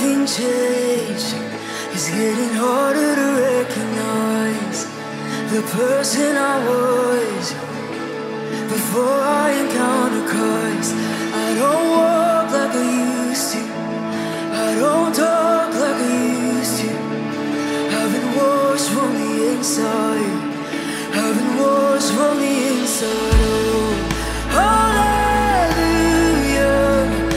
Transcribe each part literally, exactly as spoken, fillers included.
nothing changed. It's getting harder to recognize the person I was before I encountered Christ. I don't walk like I used to. I don't talk like I used to. I've been washed from the inside. I've been washed from the inside. Oh, hallelujah,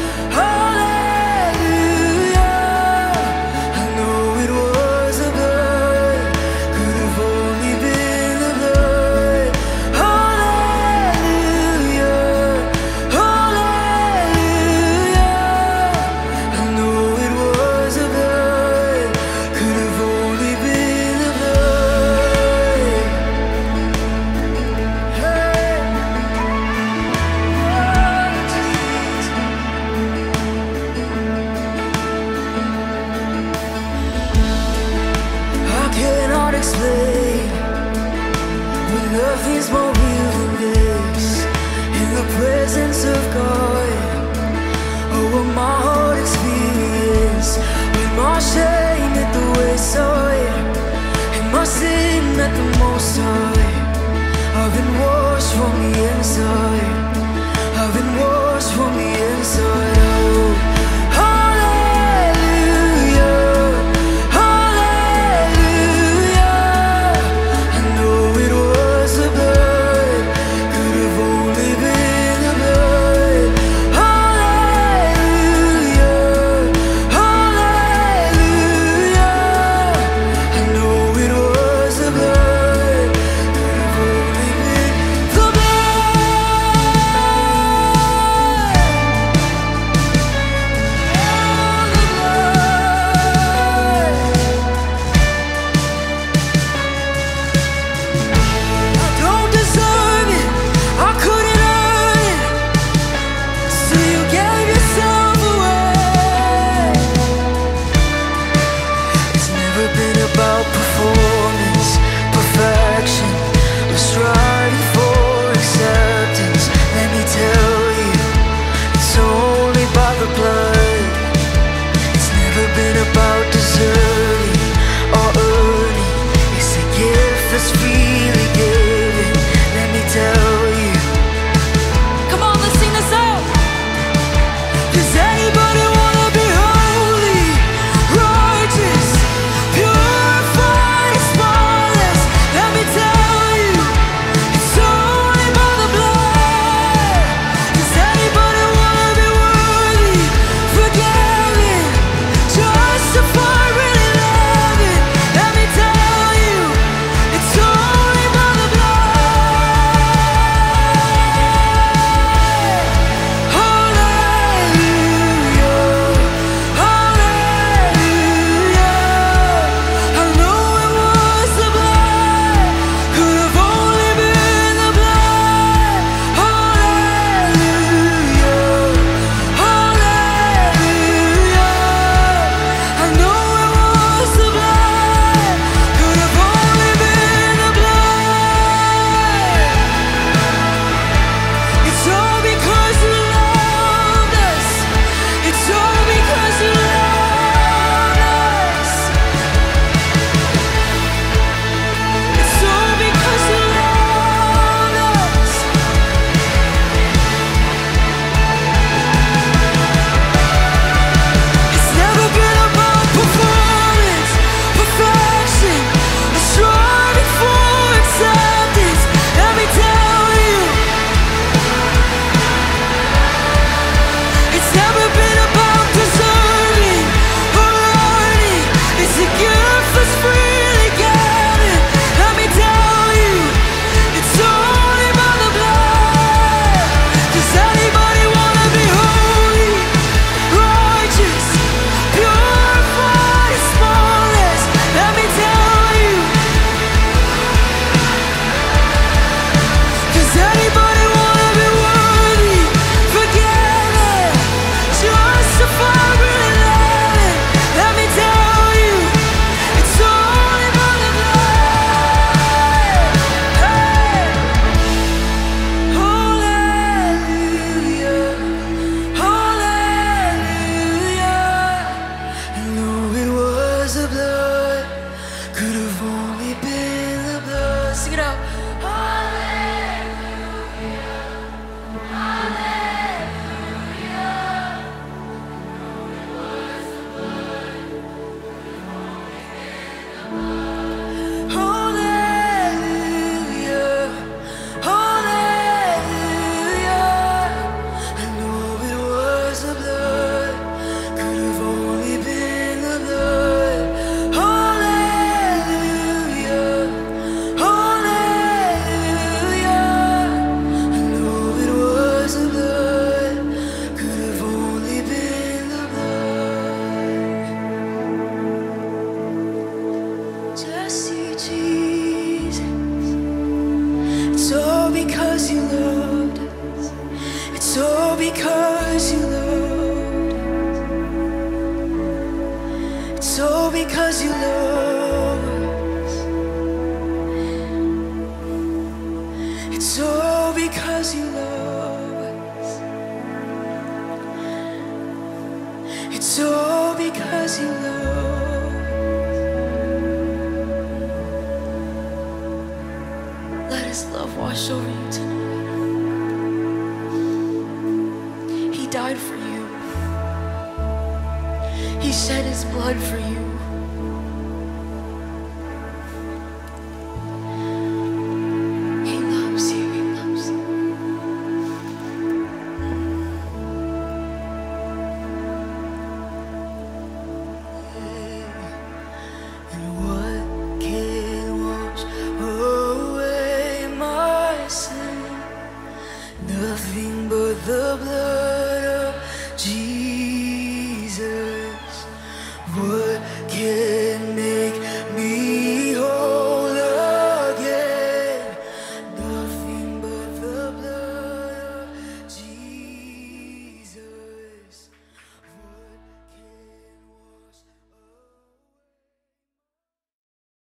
hallelujah. I know it was the blood, could have only been the blood. Hallelujah, hallelujah. I know it was the blood, could have only been the blood. Hey. because you loved. It's all because you love us. It's all because you love us. It's all because you love us. Let His love wash over you tonight. He died for you. He shed His blood for you.